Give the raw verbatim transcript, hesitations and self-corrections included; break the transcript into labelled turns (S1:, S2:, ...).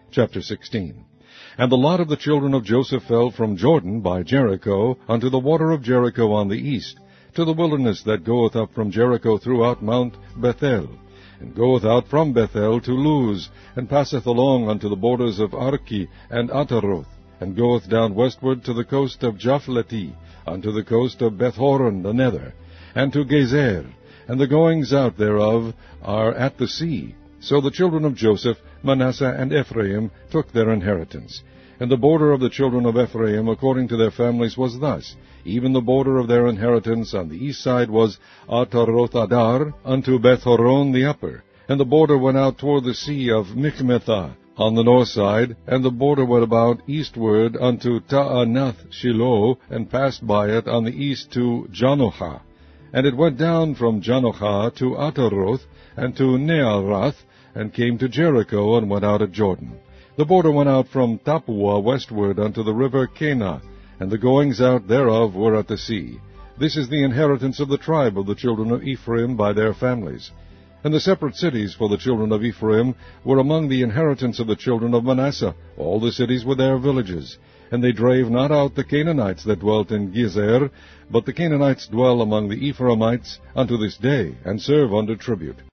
S1: Chapter sixteen. And the lot of the children of Joseph fell from Jordan by Jericho unto the water of Jericho on the east, to the wilderness that goeth up from Jericho throughout Mount Bethel, and goeth out from Bethel to Luz, and passeth along unto the borders of Arki and Ataroth, and goeth down westward to the coast of Japhleti, unto the coast of Bethhoron the nether, and to Gezer, and the goings out thereof are at the sea. So the children of Joseph, Manasseh, and Ephraim took their inheritance. And the border of the children of Ephraim according to their families was thus. Even the border of their inheritance on the east side was Ataroth-adar unto Bethhoron the upper. And the border went out toward the sea of Michmethah on the north side, and the border went about eastward unto Taanath-Shiloh, and passed by it on the east to Janohah. And it went down from Janohah to Ataroth, and to Nearath, and came to Jericho, and went out at Jordan. The border went out from Tappuah westward unto the river Kanah, and the goings out thereof were at the sea. This is the inheritance of the tribe of the children of Ephraim by their families. And the separate cities for the children of Ephraim were among the inheritance of the children of Manasseh, all the cities with their villages. And they drave not out the Canaanites that dwelt in Gezer, but the Canaanites dwell among the Ephraimites unto this day, and serve under tribute.